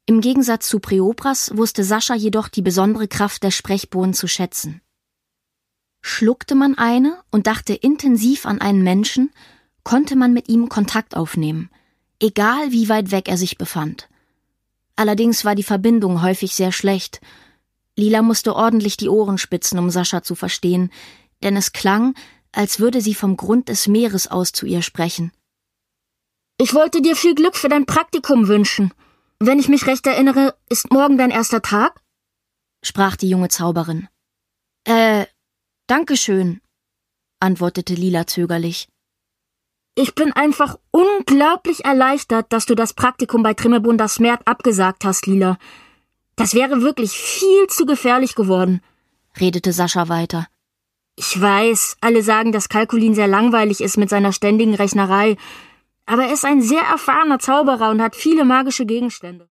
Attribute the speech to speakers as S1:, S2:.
S1: Im Gegensatz zu Priopras wusste Sascha jedoch die besondere Kraft der Sprechbohnen zu schätzen. Schluckte man eine und dachte intensiv an einen Menschen, konnte man mit ihm Kontakt aufnehmen, egal wie weit weg er sich befand. Allerdings war die Verbindung häufig sehr schlecht. Lila musste ordentlich die Ohren spitzen, um Sascha zu verstehen, denn es klang, als würde sie vom Grund des Meeres aus zu ihr sprechen.
S2: Ich wollte dir viel Glück für dein Praktikum wünschen. Wenn ich mich recht erinnere, ist morgen dein erster Tag?
S1: Sprach die junge Zauberin. Dankeschön, antwortete Lila zögerlich.
S2: Ich bin einfach unglaublich erleichtert, dass du das Praktikum bei Trümmerbunda Smert abgesagt hast, Lila. Das wäre wirklich viel zu gefährlich geworden,
S1: redete Sascha weiter.
S2: Ich weiß, alle sagen, dass Kalkulin sehr langweilig ist mit seiner ständigen Rechnerei, aber er ist ein sehr erfahrener Zauberer und hat viele magische Gegenstände.